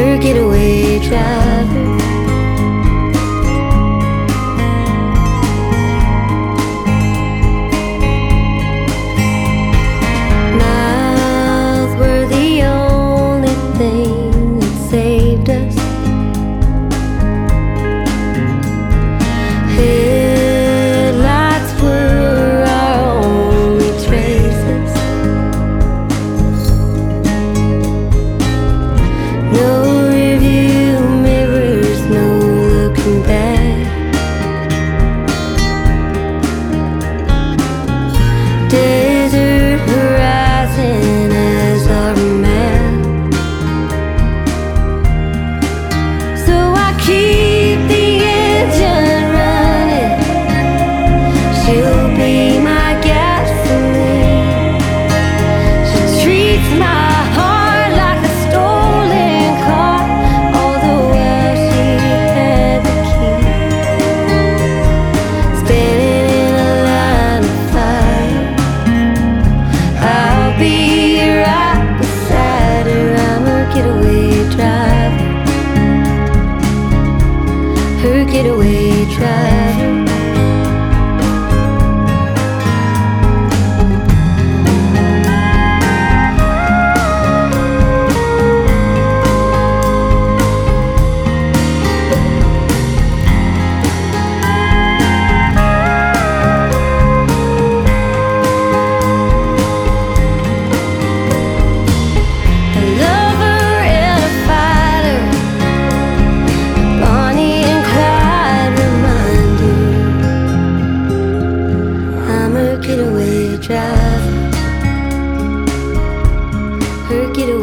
her getaway driver. Mouths were the only thing that saved us. Headlights were our only traces. No rearview mirrors, no looking back. Desert horizon as our map. So I keep the engine running. She'll be my gasoline. She treats my heart like a stolen car, although she had the key. Standing in a line of fire, I'll be right beside her. I'm her getaway driver, her getaway driver. A lover and a fighter, Bonnie and Clyde reminder. I'm her getaway driver, her getaway